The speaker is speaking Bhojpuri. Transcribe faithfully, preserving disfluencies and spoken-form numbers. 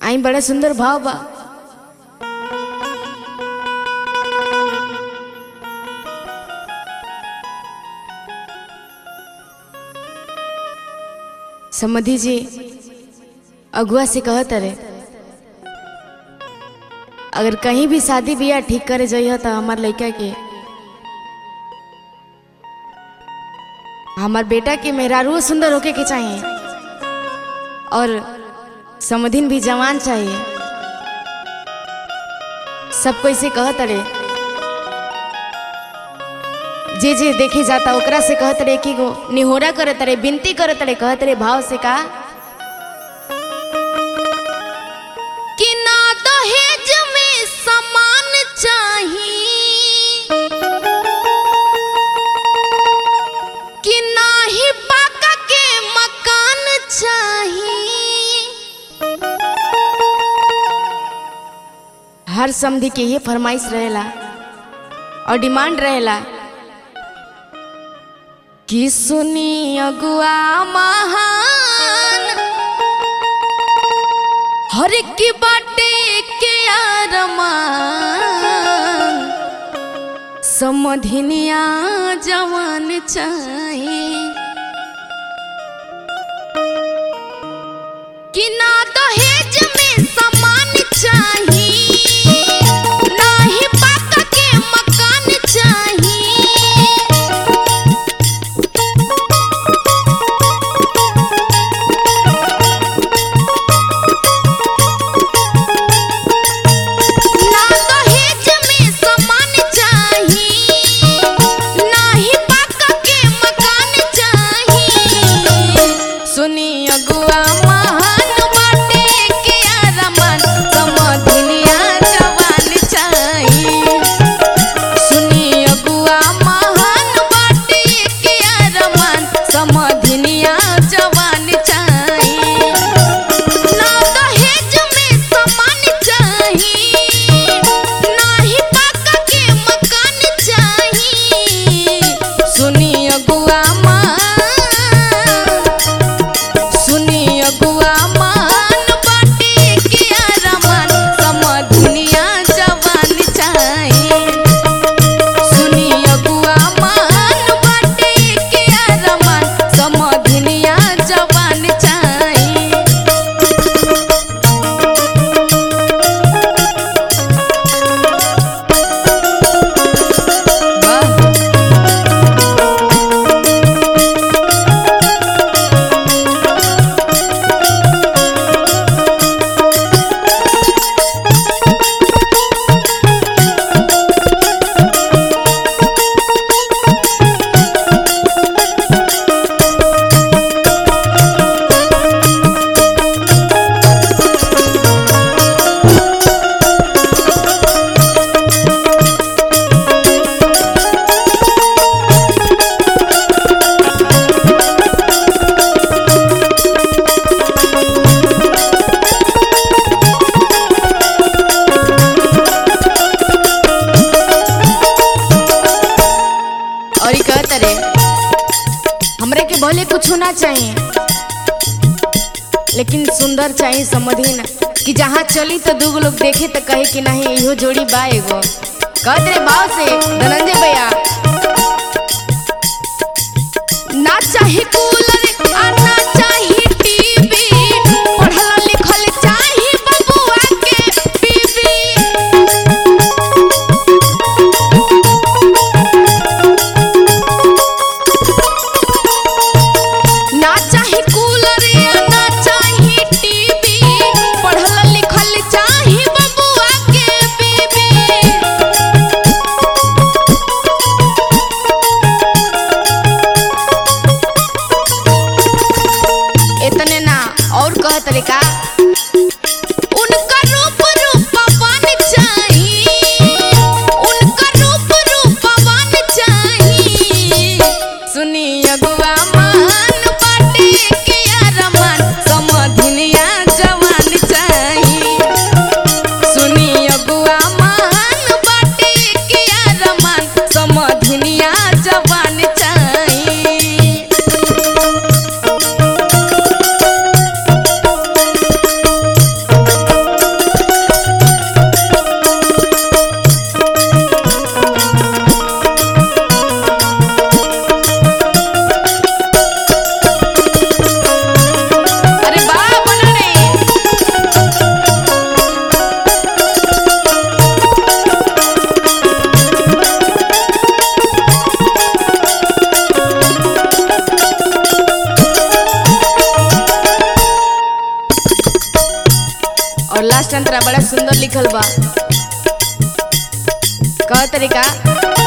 आई बड़ा सुंदर भाव बा। समधी जी अगुआ से कहत रहे अगर कहीं भी शादी बियाह ठीक करे जाइए तो हमार लड़का के हमार बेटा के मेहरारू सुंदर होके के चाहिए और समधिन भी जवान चाहिए। सब कोई से कहत रहे जे जे देखे जाता ओकरा से कहत रहे कि गो निहोरा करत रहे विनती करत रहे कहत रहे भाव से का कि ना दहेज में सामान चाहिए कि ना ही पाका के मकान चाहिए। हर समधी के ये फरमाइश रहेला और डिमांड रहेला कि सुनी अगुआ महान हर की बाटे के अरमान समधिनिया जवान चाहिए कि ना दहेज में सामान चाहिए ना ही पाका के मकान चाहिए। हमरे के भले कुछ ना चाहिए लेकिन सुंदर चाहिए समधिन कि जहाँ चली तो दूगो लोग देखे तो कहे कि नहीं इहो जोड़ी बा एगो। कहत रे भाव से धनंजय भैया ना चाहे कूलर आ ना चाहे टीवी पढ़ल लिखल चाहे बबुआ के बीवी। ना चाहे कूलर आ ना चाहे टीवी पढ़ल लिखल चाहे बबुआ के बीवी। इतने ना और कहत रे का उनका रूप रूपवान चाहिए उनका रूप रूपवान चाहिए। सुनी अगुआ मान बाटे के अरमान समधिनिया जवान चाहिए। सुनी अगुआ मान बाटे के अरमान समधिनिया जवान चाहिए। लास्ट अंतरा बड़ा सुंदर लिखल बा। कह तरीका